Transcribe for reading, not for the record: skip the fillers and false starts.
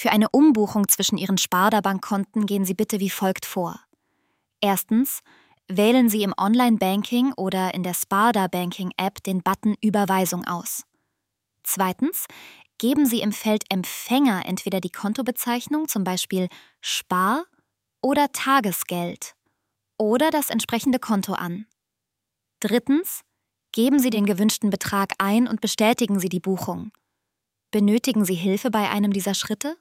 Für eine Umbuchung zwischen Ihren Sparda-Bankkonten gehen Sie bitte wie folgt vor. Erstens, wählen Sie im Online-Banking oder in der Sparda-Banking-App den Button Überweisung aus. Zweitens, geben Sie im Feld Empfänger entweder die Kontobezeichnung, zum Beispiel Spar- oder Tagesgeld, oder das entsprechende Konto an. Drittens, geben Sie den gewünschten Betrag ein und bestätigen Sie die Buchung. Benötigen Sie Hilfe bei einem dieser Schritte?